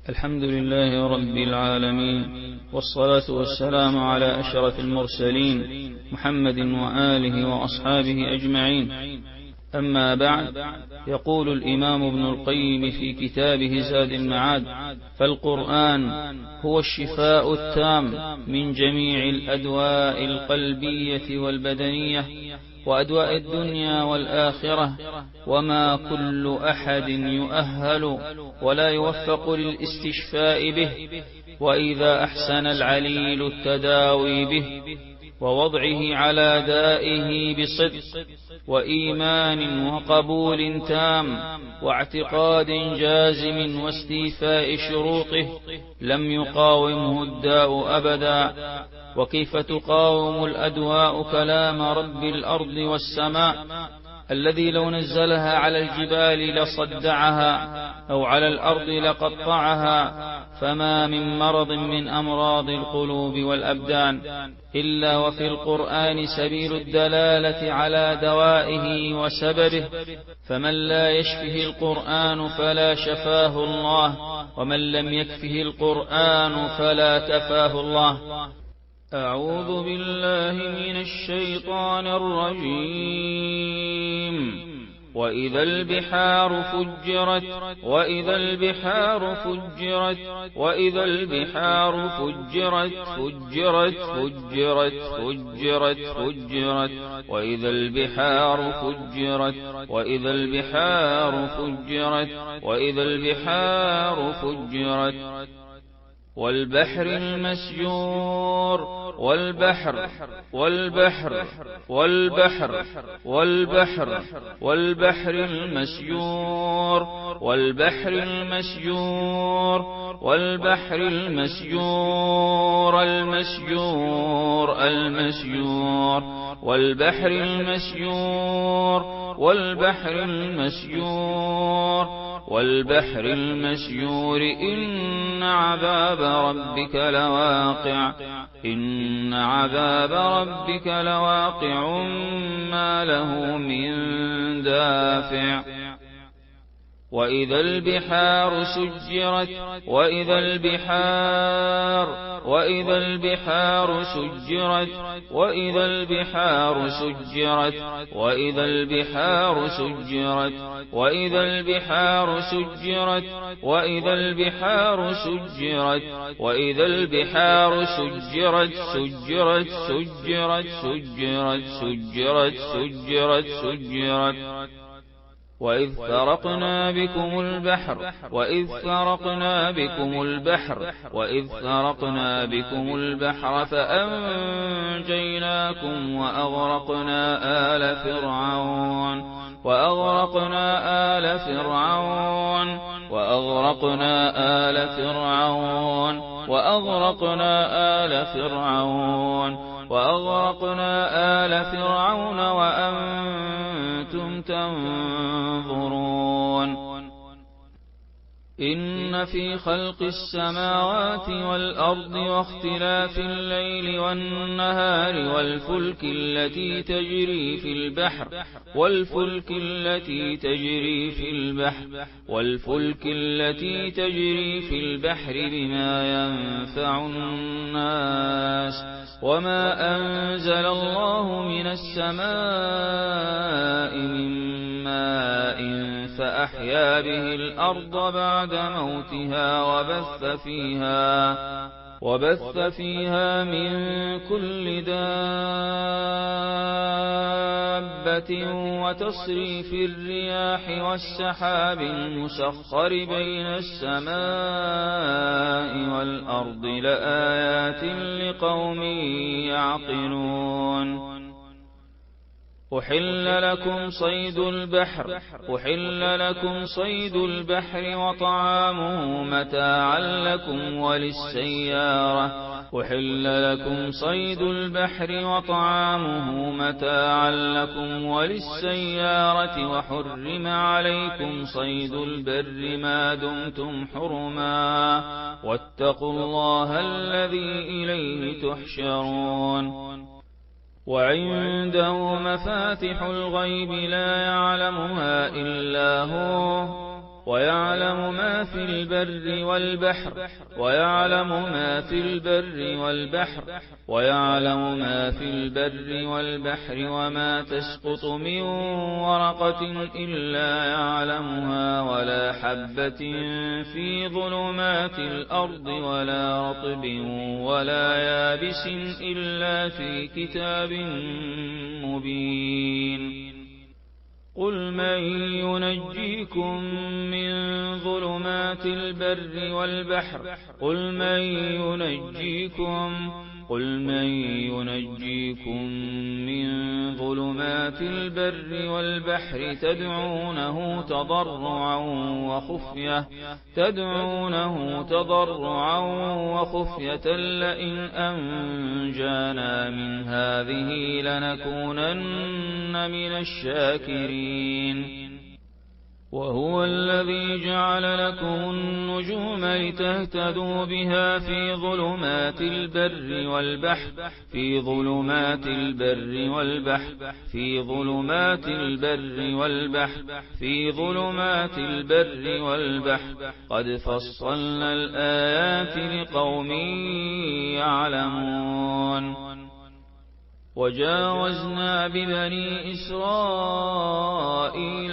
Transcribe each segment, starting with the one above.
الحمد لله رب العالمين، والصلاة والسلام على أشرف المرسلين محمد وآله وأصحابه أجمعين. أما بعد، يقول الإمام ابن القيم في كتابه زاد المعاد: فالقرآن هو الشفاء التام من جميع الأدواء القلبية والبدنية وأدواء الدنيا والآخرة، وما كل أحد يؤهل ولا يوفق للاستشفاء به، وإذا أحسن العليل التداوي به ووضعه على دائه بصدق وإيمان وقبول تام واعتقاد جازم واستيفاء شروطه، لم يقاومه الداء أبدا. وكيف تقاوم الأدواء كلام رب الأرض والسماء الذي لو نزلها على الجبال لصدعها أو على الأرض لقطعها؟ فما من مرض من أمراض القلوب والأبدان إلا وفي القرآن سبيل الدلالة على دوائه وسببه، فمن لا يشفه القرآن فلا شفاه الله، ومن لم يكفه القرآن فلا كفاه الله. أعوذ بالله من الشيطان الرجيم. وإذا البحار فجرت وإذا البحار فجرت وإذا البحار فجرت فجرت فجرت فجرت فجرت وإذا البحار فجرت وإذا البحار فجرت وإذا البحار فجرت والبحر المسجور والبحر والبحر والبحر والبحر والبحر المسجور والبحر المسجور والبحر المسجور المسجور المسجور والبحر المسجور والبحر المسجور والبحر المسجور إن عذاب ربك لواقع إن عذاب ربك لواقع ما له من دافع. وإذا البحار سجرت وإذا البحار وإذا البحار سجرت وإذا البحار سجرت وإذا البحار سجرت وإذا البحار سجرت وإذا البحار سجرت وإذا البحار سجرت سجرت سجرت سجرت سجرت سجرت سجرت وإذ فرقنا بكم البحر وإذ فرقنا بكم البحر وإذ فرقنا بكم البحر فأنجيناكم وأغرقنا آل فرعون وأغرقنا آل فرعون وأغرقنا آل فرعون وأغرقنا آل فرعون وأغرقنا آل فرعون وأنتم تنظرون. إن في خلق السماوات والأرض واختلاف الليل والنهار والفلك التي تجري في البحر والفلك التي تجري في البحر والفلك التي تجري في البحر بما ينفع الناس وما أنزل الله من السماء من ماء فأحيا به الأرض بعد موتها وبث فيها من كل دابة وتصريف الرياح والسحاب المسخر بين السماء والأرض لآيات لقوم يعقلون. أحل لكم صيد البحر وطعامه متاعا لكم وللسيارة أحل لكم صيد البحر وطعامه متاعا لكم وللسيارة وحرم عليكم صيد البر ما دمتم حرما واتقوا الله الذي إليه تحشرون. وعنده مفاتح الغيب لا يعلمها إلا هو ويعلم ما في البر والبحر ويعلم ما في البر والبحر ويعلم ما في البر والبحر وما تسقط من ورقة إلا يعلمها ولا حبة في ظلمات الأرض ولا رطب ولا يابس إلا في كتاب مبين قل من ينجيكم من ظلمات البر والبحر قل من ينجيكم من ظلمات البر والبحر تدعونه تضرعا وخفية لئن أنجانا من هذه لنكونن من الشاكرين وهو الذي جعل لكم النجوم لتهتدوا بها في ظلمات البر والبحر قد فصلنا الآيات لقوم يعلمون وجاوزنا ببني إسرائيل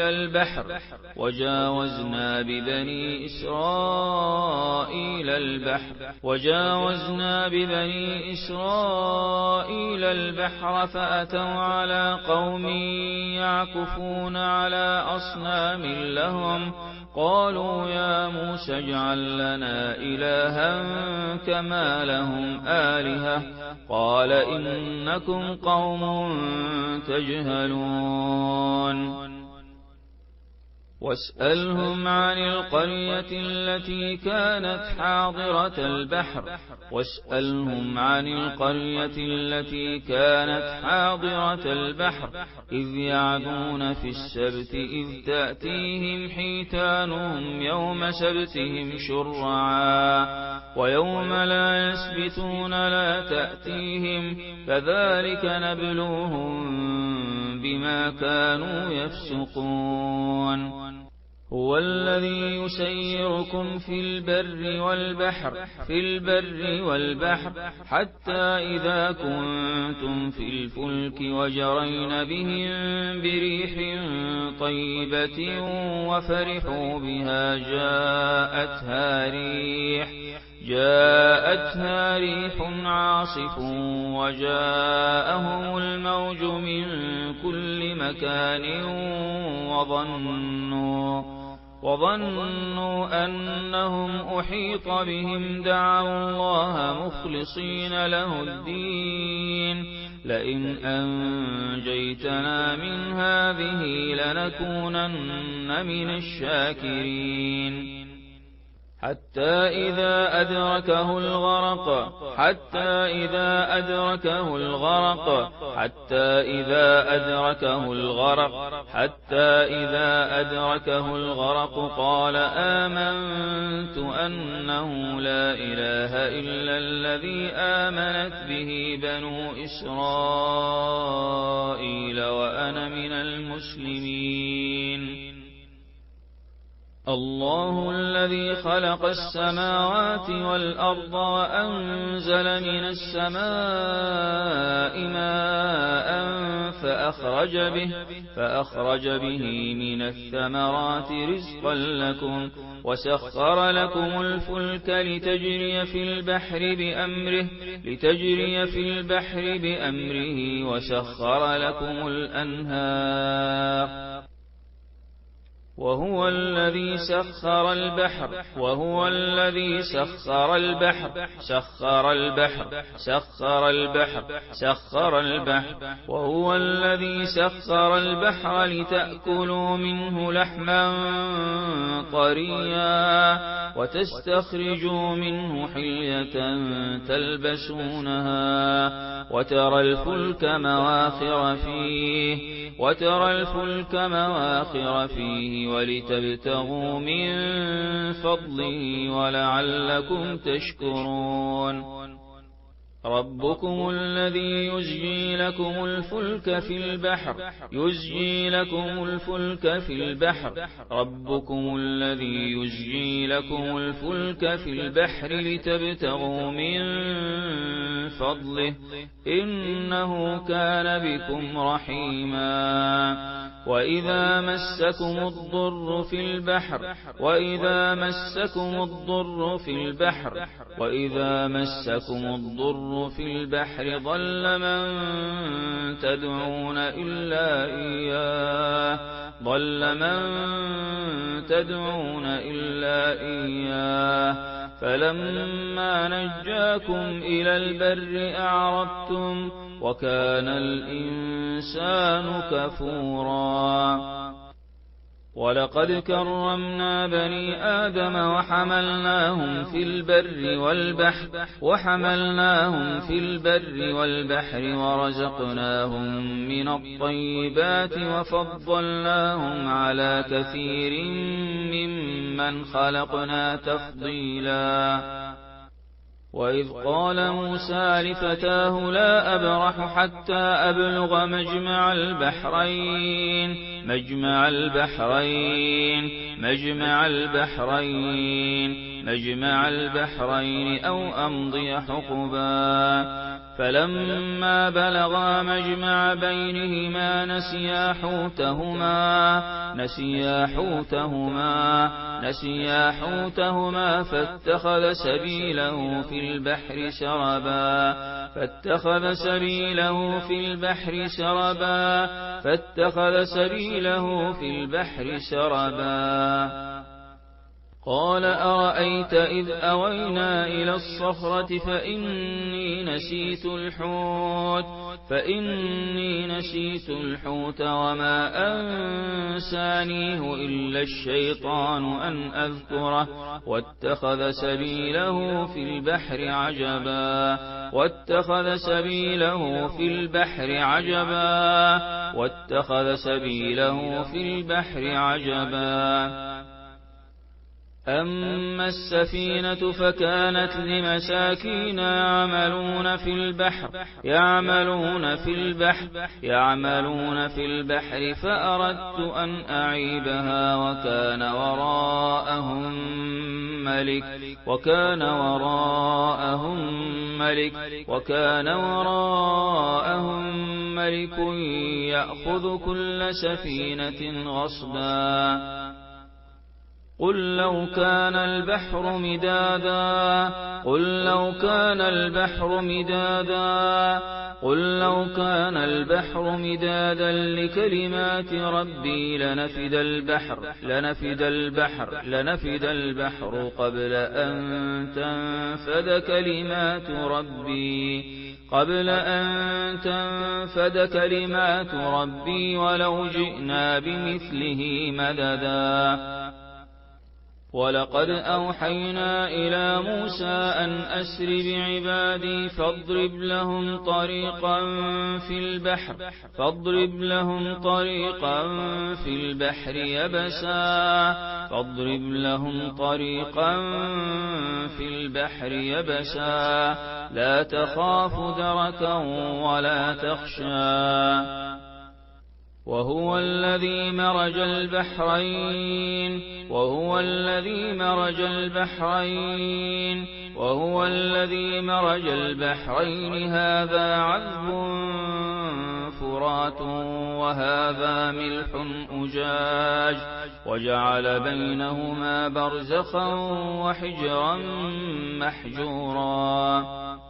البحر فأتوا على قوم يعكفون على أصنام لهم قالوا يا موسى اجعل لنا إلها كما لهم آلهة قال إنكم قوم تجهلون واسألهم عن القرية التي كانت حاضرة البحر إذ يعدون في السبت إذ تأتيهم حيتانهم يوم سبتهم شرعا ويوم لا يسبتون لا تأتيهم كذلك نبلوهم بما كانوا يفسقون هو الذي يسيركم في البر والبحر حتى إذا كنتم في الفلك وجرين بهم بريح طيبة وفرحوا بها جاءتها ريح عاصف وجاءهم الموج من كل مكان وظنوا أنهم أحيط بهم دعوا الله مخلصين له الدين لئن أنجيتنا من هذه لنكونن من الشاكرين حتى إذا أدركه الغرق قال آمنت أنه لا إله إلا الذي آمنت به بنو إسرائيل وأنا من المسلمين الله الذي خلق السماوات والأرض وأنزل من السماء ماء فأخرج به من الثمرات رزقا لكم وسخر لكم الفلك لتجري في البحر بأمره وسخر لكم الأنهار وهو الذي سخر البحر لتأكلوا منه لحما طريا وتستخرجوا منه حلية تلبسونها وترى الفلك مواخر فيه ولتبتغوا من فضله ولعلكم تشكرون ربكم الذي يزجي لكم الفلك في البحر ربكم الذي يزجي لكم الفلك في البحر لتبتغوا من فضله إنه كان بكم رحيما وإذا مسكم الضر في البحر ضل من تدعون إلا إياه فلما نجاكم إلى البر أعرضتم وكان الإنسان كفورا ولقد كرمنا بني آدم وحملناهم في البر والبحر ورزقناهم من الطيبات وفضلناهم على كثير ممن خلقنا تفضيلا وإذ قال موسى لفتاه لا أبرح حتى أبلغ مجمع البحرين أو أمضي حقبا فلما بلغا مجمع بينهما نسيا حوتهما فاتخذ سبيله في البحر سربا قال أرأيت إذ أوينا إلى الصخرة فإني نسيت الحوت وما أنسانيه إلا الشيطان أن أذكره واتخذ سبيله في البحر عجبا أما السفينة فكانت لمساكين يعملون في البحر فأردت أن أعيبها وكان وراءهم ملك يأخذ كل سفينة غصبا قل لو كان البحر مدادا لكلمات ربي لنفد البحر قبل أن تنفد كلمات ربي ولو جئنا بمثله مددا ولقد أوحينا إلى موسى أن أسر بعبادي فاضرب لهم طريقا في البحر يبسا لا تخاف دركا ولا تخشى وهو الذي مرج البحرين هذا عذب فرات وهذا ملح أجاج وجعل بينهما برزخا وحجرا محجورا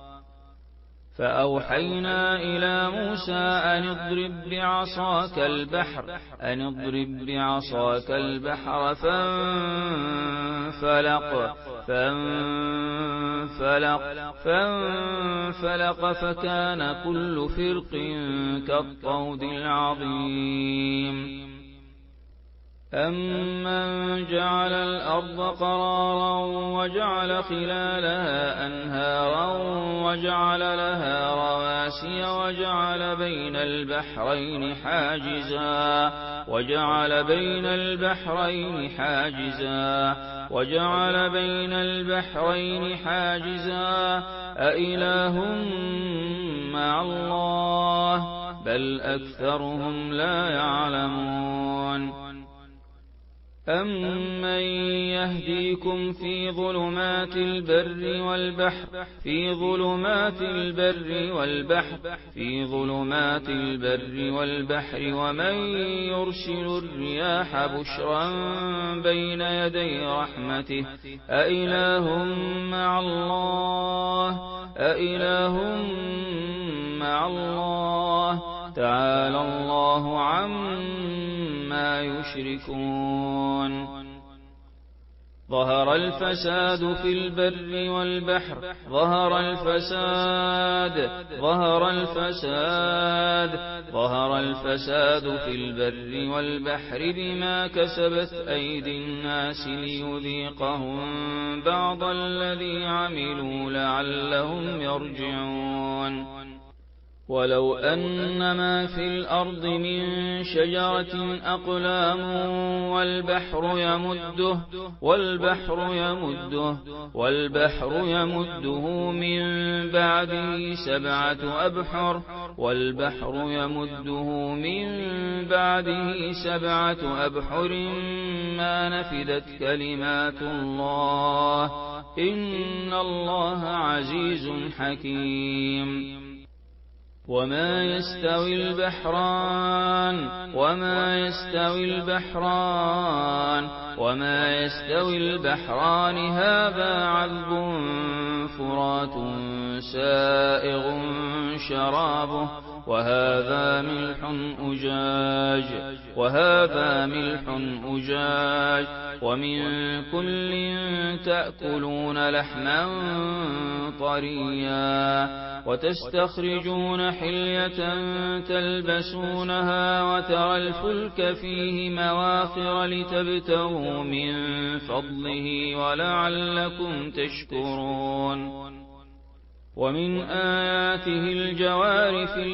فأوحينا إلى موسى أن اضرب بعصاك البحر فانفلق فكان كل فرق كالطود العظيم أَمَّنْ جَعَلَ الْأَرْضَ قَرَارًا وَجَعَلَ خِلَالَهَا أَنْهَارًا وَجَعَلَ لَهَا رَوَاسِيَ وَجَعَلَ بَيْنَ الْبَحْرَيْنِ حَاجِزًا أَإِلَٰهٌ مَّعَ اللَّهِ بَلْ أَكْثَرُهُمْ لَا يَعْلَمُونَ أَمَّن يَهْدِيكُمْ فِي ظُلُمَاتِ الْبَرِّ وَالْبَحْرِ وَمَن يُرْسِلُ الرِّيَاحَ بُشْرًا بَيْنَ يَدَيْ رَحْمَتِهِ أَإِلَٰهٌ مَّعَ اللَّهِ تَعَالَى اللَّهُ عَمَّا يُشْرِكُونَ ظهر الفساد في البر والبحر بما كسبت أيدي الناس ليذيقهم بعض الذي عملوا لعلهم يرجعون ولو أن ما في الأرض من شجرة أقلام والبحر يمده من بعده سبعة أبحر ما نفدت كلمات الله إن الله عزيز حكيم وما يستوي البحران هذا عذب فرات سائغ شرابه وهذا ملح أجاج ومن كل تأكلون لحما طريا وتستخرجون حلية تلبسونها وترى الفلك فيه مواخر لتبتغوا من فضله ولعلكم تشكرون ومن آياته الجوار في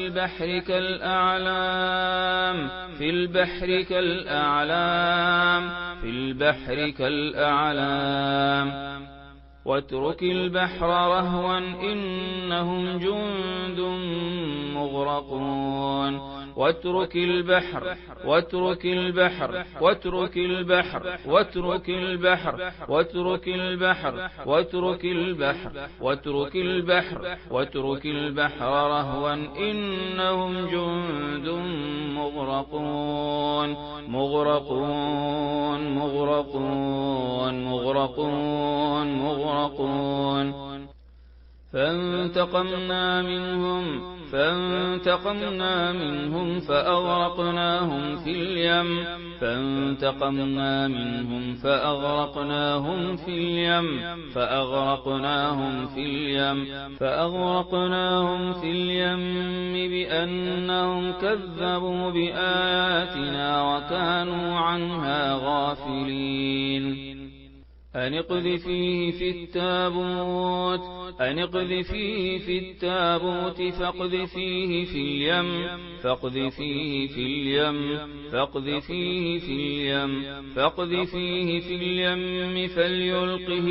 البحر كالأعلام واترك البحر رهوا إنهم جند مغرقون واترك البحر رهوا إنهم جند مغرقون فانتقمنا منهم فأغرقناهم في اليم بأنهم كذبوا بآياتنا وكانوا عنها غافلين أن اقذفيه في التابوت فاقذفيه في اليم فليلقه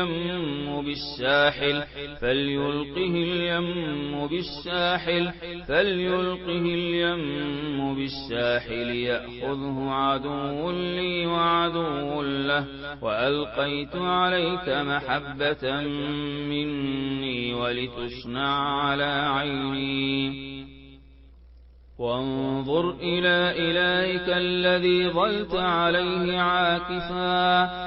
اليم بالساحل يأخذه عدو لي وعدو له وألقيت عليك محبة مني ولتصنع على عيني وانظر إلى إلهك الذي ظلت عليه عاكفا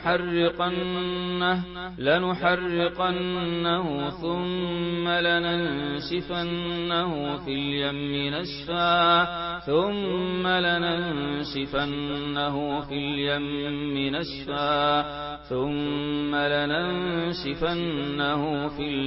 لنحرقنه ثم لننسفنه في اليم نسفا ثم ثم لننسفنه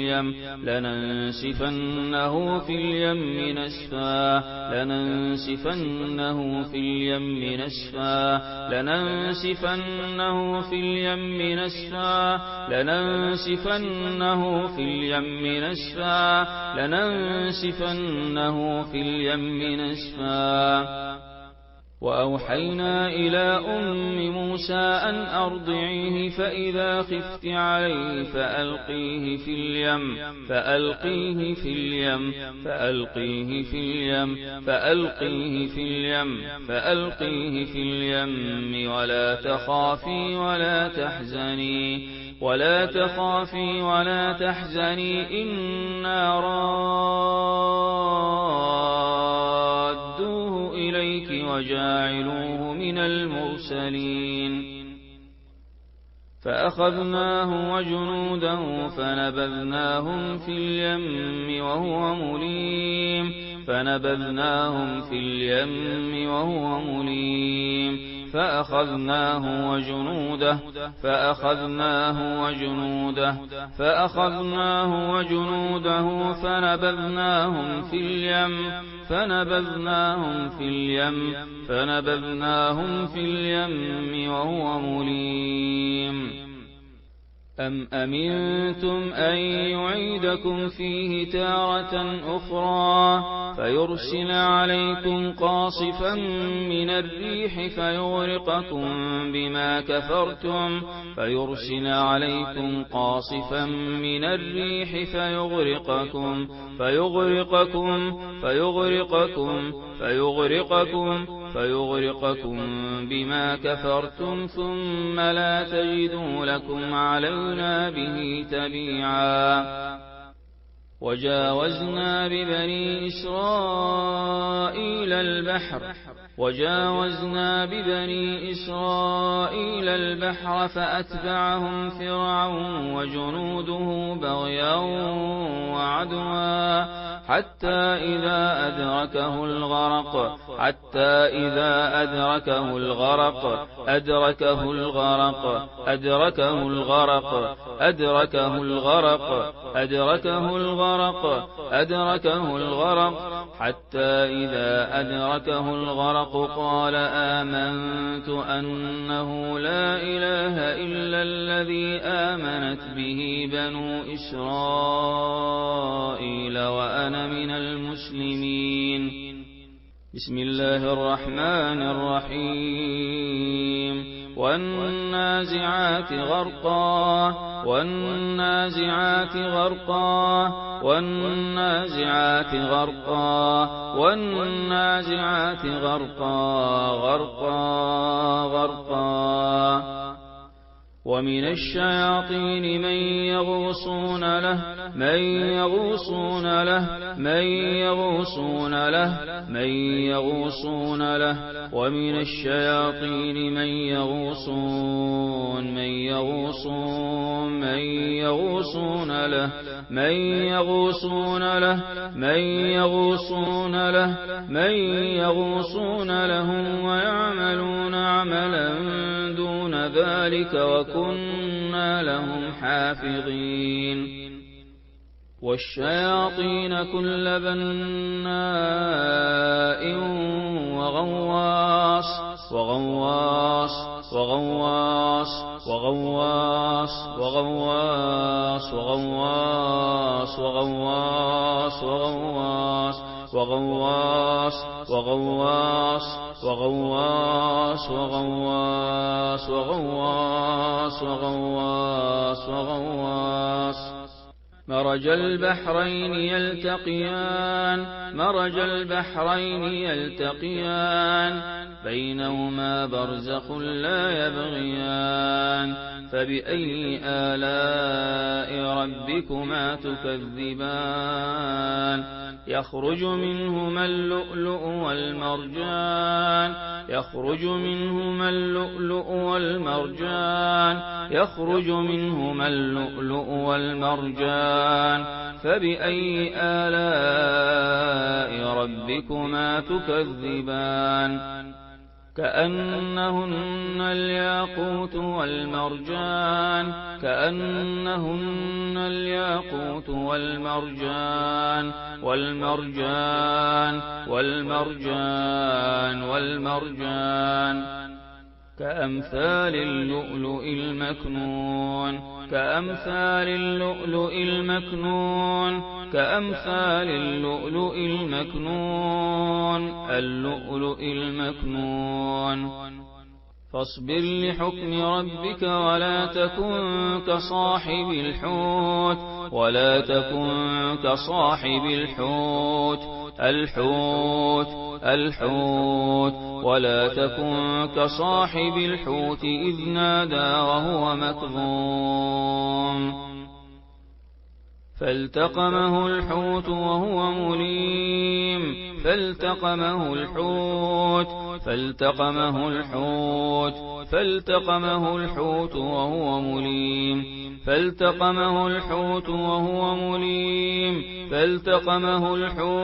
في اليم نسفا لننسفنه في اليم نسفا لننسفنه في اليم نسفا لننسفنه في اليم نسفا لننسفنه في اليم نسفا وأوحينا إلى أم موسى أن أرضعيه فإذا خفت عليه فألقيه في اليم ولا تخافي ولا تحزني إنا رادوه إليك وجاعلوه من المرسلين فأخذناه وجنوده فنبذناهم في اليم وهو مليم فأخذناه وجنوده فنبذناهم في اليم وهو مليم أم أمنتم أن يعيدكم فيه تارة أخرى فيرسل عليكم قاصفا من الريح فيغرقكم بما كفرتم ثم لا تجدوا لكم علينا به تبيعا وجاوزنا ببني إسرائيل البحر فأتبعهم فرعون وجنوده بغيا وعدوا حتى إذا أدركه الغرق قال آمنت أنه لا إله إلا الذي آمنت به بنو إسرائيل وأنا من المسلمين بسم الله الرحمن الرحيم والنازعات غرقا ومن الشياطين من يغوصون له ومن الشياطين من يغوصون له ويعملون عملا دون ذلك وكنا لهم حافظين والشياطين كل بناء وغواص مرج البحرين يلتقيان بينهما برزخ لا يبغيان فبأي آلاء ربكما تكذبان يخرج منهما اللؤلؤ والمرجان فبأي آلاء ربكما تكذبان كأنهن الياقوت والمرجان كأنهن الياقوت والمرجان والمرجان والمرجان والمرجان كأمثال اللؤلؤ المكنون كأمثال اللؤلؤ المكنون كأمثال اللؤلؤ المكنون اللؤلؤ المكنون فاصبر لحكم ربك ولا تكن كصاحب الحوت ولا تكن كصاحب الحوت الحوت ولا تكن كصاحب الحوت إذ نادى وهو مكظوم فالتقمه الحوت وهو مليم فالتقمه الحوت وهو مليم فالتقمه الحوت وهو مليم فالتقمه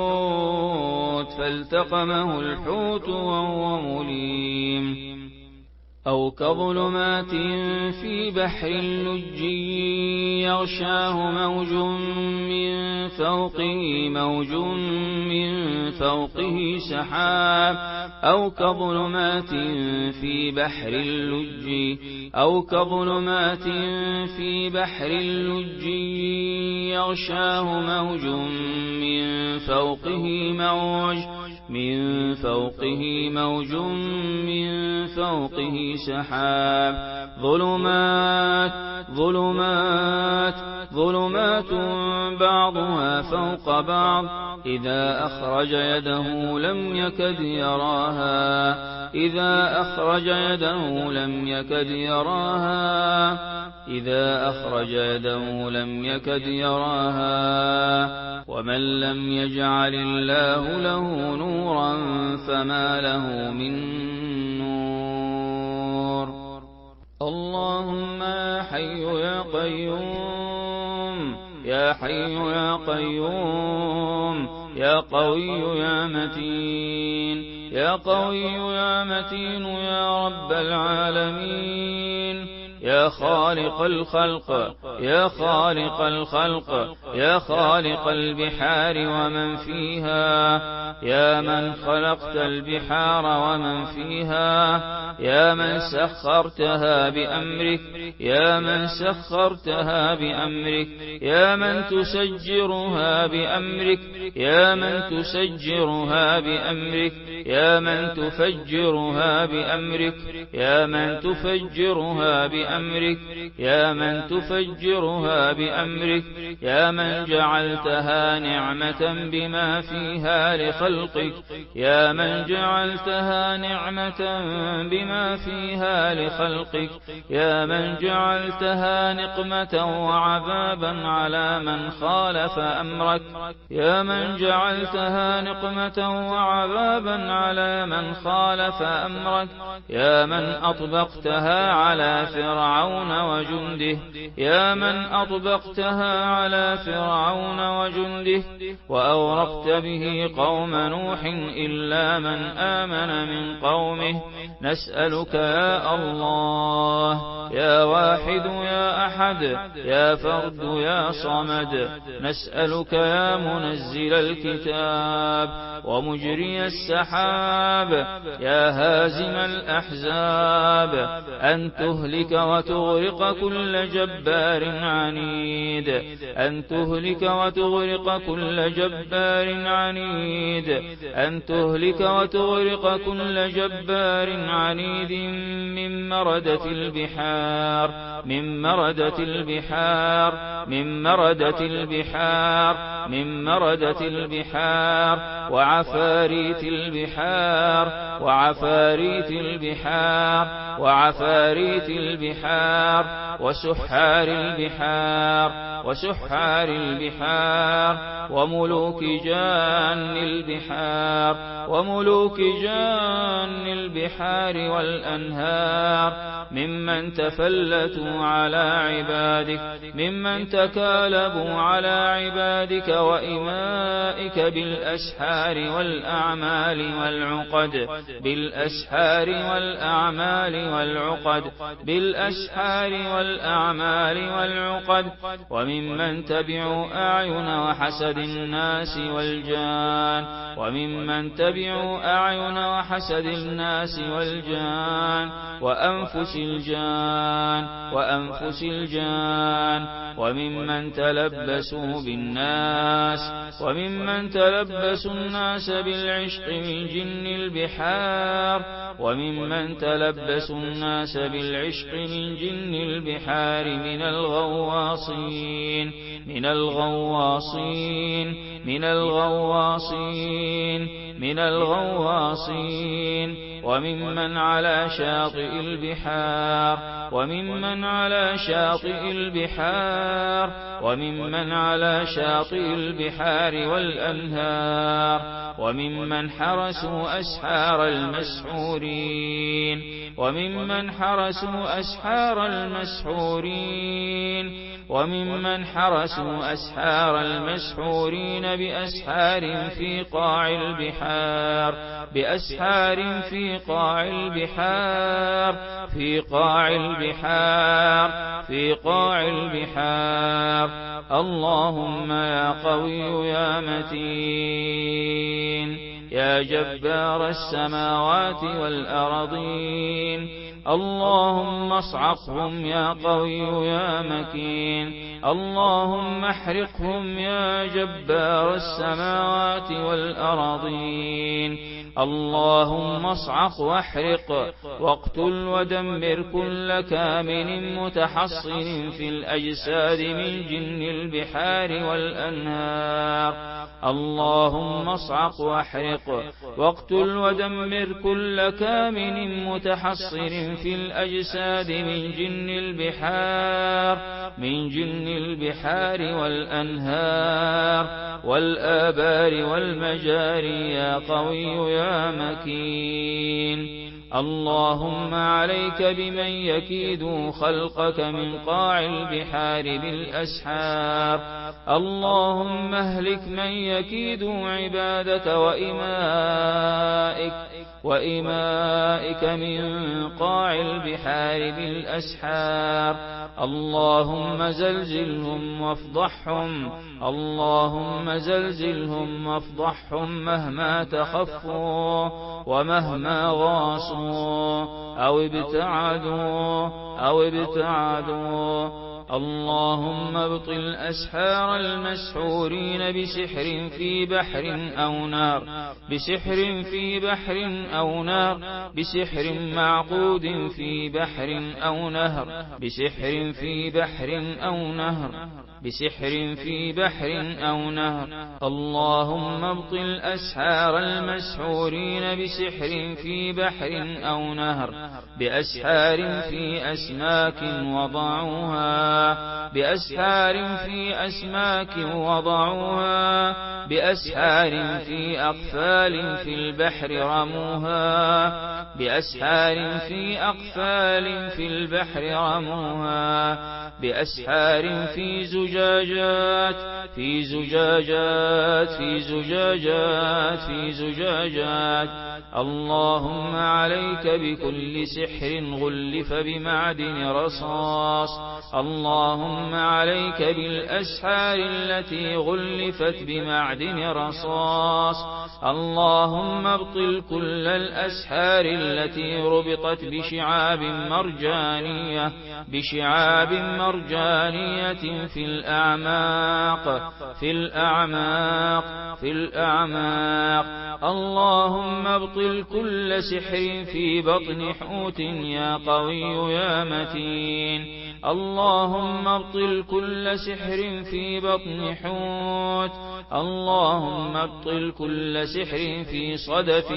الحوت وهو مليم أو كظلمات في بحر لجي يغشاه موج من فوقه سحاب أو كظلمات في بحر لجي يغشاه موج من فوقه سحاب ظلمات بعضها فوق بعض إذا أخرج يده لم يكد يراها ومن لم يجعل الله له نورا فما له من نور اللهم يا حي يا قيوم يا حي يا قيوم يا قوي يا متين يا قوي يا متين يا رب العالمين يا خالق الخلق يا خالق الخلق يا خالق البحار ومن فيها يا من خلقت البحار ومن فيها يا من سخرتها بأمرك يا من سخرتها بأمرك يا من تسجرها بأمرك يا من تسجرها بأمرك يا من تفجرها بأمرك يا من تفجرها بأمرك يا من تفجرها بأمرك يا من جعلتها نعمة بما فيها لخلقك يا من جعلتها نعمة بما فيها لخلقك يا من جعلتها نقمة وعذابا على من خالف أمرك يا من جعلتها نقمة وعذابا على من خالف أمرك يا من أطبقتها على فرعون وجنده يا من أطبقتها على فرعون وجنده وأورقت به قوم نوح إلا من آمن من قومه نسألك يا الله يا واحد يا أحد يا فرد يا صمد نسألك يا منزل الكتاب ومجري السحاب يا هازم الأحزاب أن تهلك وتغرق كل جبار عنيد أن تهلك وتغرق كل جبار عنيد أن تهلك وتغرق كل جبار عنيد من مردة البحار من مردة البحار من مردة البحار من مردة البحار وعفاريت البحار وعفاريت البحار وعفاريت البحار وسحار البحار وسحار البحار وملوك جان البحار وملوك جان البحار والأنهار ممن تفلتوا على عبادك ممن تكالبوا على عبادك وإمائك بالأسحار والأعمال والعقد بالأسحار والأعمال والعقد بالأسحار والأعمال والعقد وممن تبعوا أعين وحسد الناس والجان وممن تبعوا أعين وحسد الناس والجان وأنفس الجان وأنفس الجان وممن تلبسوا بالناس وممن تلبسوا الناس بالعشق من جن البحار وممن تلبسوا الناس بالعشق من جن البحار من الغواصين من الغواصين من الغواصين من الغواصين وممن على شاطئ البحار وممن على شاطئ البحار وممن على شاطئ البحار والأنهار وممن حرسوا أسحار المسحورين وممن حرسوا أسحار المسحورين وممن حرسوا أسحار المسحورين بأسحار في قاع البحار بأسحار في قاع البحار في قاع البحار في قاع البحار اللهم يا قوي يا متين يا جبار السماوات والأرضين اللهم اصعقهم يا قوي يا مكين اللهم احرقهم يا جبار السماوات والأرضين اللهم اصعق واحرق واقتل ودمر كل كامن متحصن في الأجساد من جن البحار والأنهار اللهم اصعق واحرق واقتل ودمر كل كامن متحصن في الأجساد من جن البحار من جن البحار والأنهار والآبار والمجاري يا قوي يا مكين اللهم عليك بمن يكيد خلقك من قاع البحار بالأسحار اللهم اهلك من يكيد عبادك وإمائك من قاع البحار بالأسحار اللهم زلزلهم وافضحهم اللهم زلزلهم وافضحهم مهما تخفوا ومهما غاصوا أو ابتعدوا اللهم ابطل أسحار المسحورين بسحر في بحر أو نار بسحر في بحر أو نار بسحر معقود في بحر أو نهر بسحر في بحر أو نهر بسحر في بحر أو نهر اللهم ابطل أسحار المسحورين بسحر في بحر أو نهر بأسحار في أسماك وضعوها بأسحار في أسماك وضعوها بأسحار في أقفال في البحر رموها بأسحار في أقفال في البحر رموها بأسحار في زجاجات في زجاجات في زجاجات في زجاجات اللهم عليك بكل سحر غلف بمعدن رصاص اللهم عليك بالأسحار التي غلفت بمعدن رصاص اللهم ابطل كل الأسحار التي ربطت بشعاب مرجانية في الأعماق اللهم ابطل كل سحر في بطن حوت يا قوي يا متين اللهم ابطل كل سحر في بطن حوت اللهم ابطل كل سحر في صدف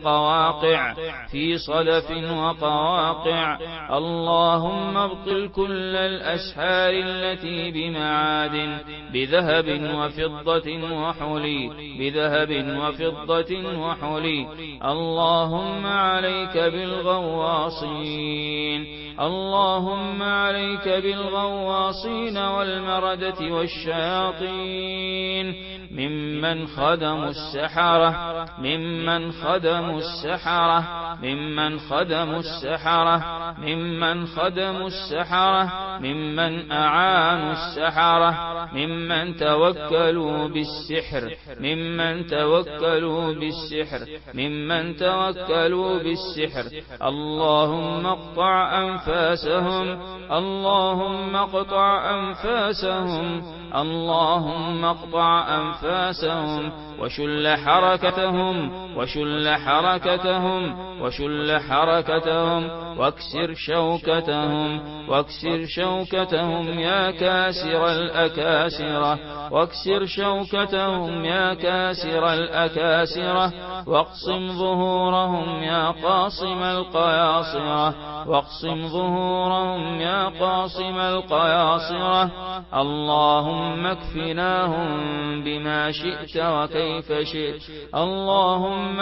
وقواقع اللهم ابطل كل الأسحار التي بمعادن بذهب وفضة وحلي اللهم عليك بالغواصين والمردة والشياطين ممن خدموا السحرة ممن أعانوا السحرة ممن توكلوا بالسحر اللهم اقطع أنفاسهم وشل حركتهم واكسر شوكتهم يا كاسر الأكاسرة واقصم ظهورهم يا قاصم القياصرة اللهم اكفناهم بما شئت وكيف شئت اللهم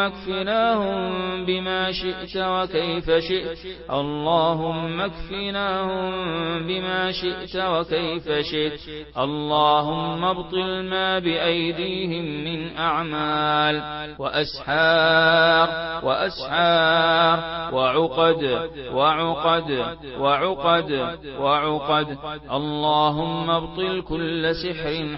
ابطل ما بأيديهم من أعمال وأسحار وعقد اللهم ابطل كل سحر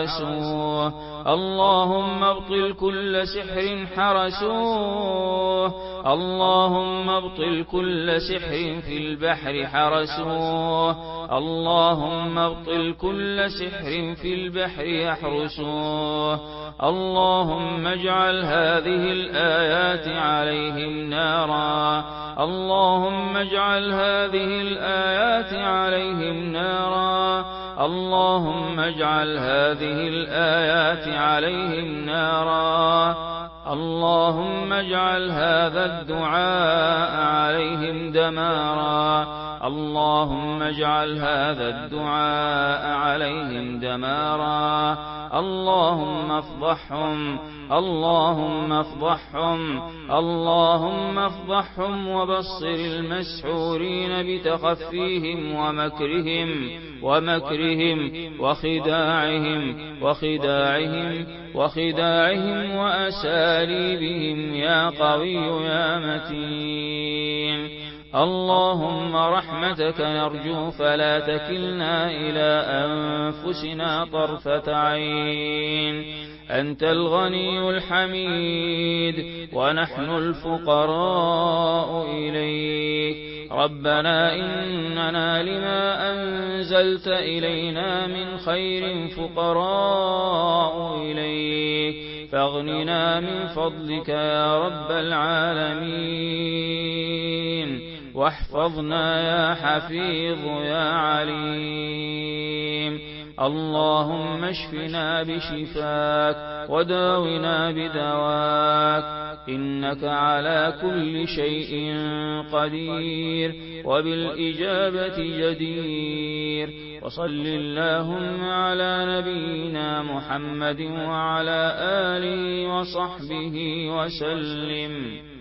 حرسوه اللهم ابطل كل سحر في البحر حرسوه اللهم ابطل كل سحر في البحر يحرسوه اللهم اجعل هذه الآيات عليهم نارا اللهم اجعل هذه الآيات عليهم نارا اللهم اجعل هذه الآيات عليهم نارا اللهم اجعل هذا الدعاء عليهم دمارا اللهم اجعل هذا الدعاء عليهم دمارا اللهم افضحهم اللهم افضحهم وبصر المسحورين بتخفيهم ومكرهم وخداعهم وأساليبهم يا قوي يا متين اللهم رحمتك نرجو فلا تكلنا إلى أنفسنا طرفة عين أنت الغني الحميد ونحن الفقراء إليك ربنا إننا لما أنزلت إلينا من خير فقراء إليك فاغننا من فضلك يا رب العالمين واحفظنا يا حفيظ يا عليم اللهم اشفنا بشفاك وداونا بدواك إنك على كل شيء قدير وبالإجابة جدير وصل اللهم على نبينا محمد وعلى آله وصحبه وسلم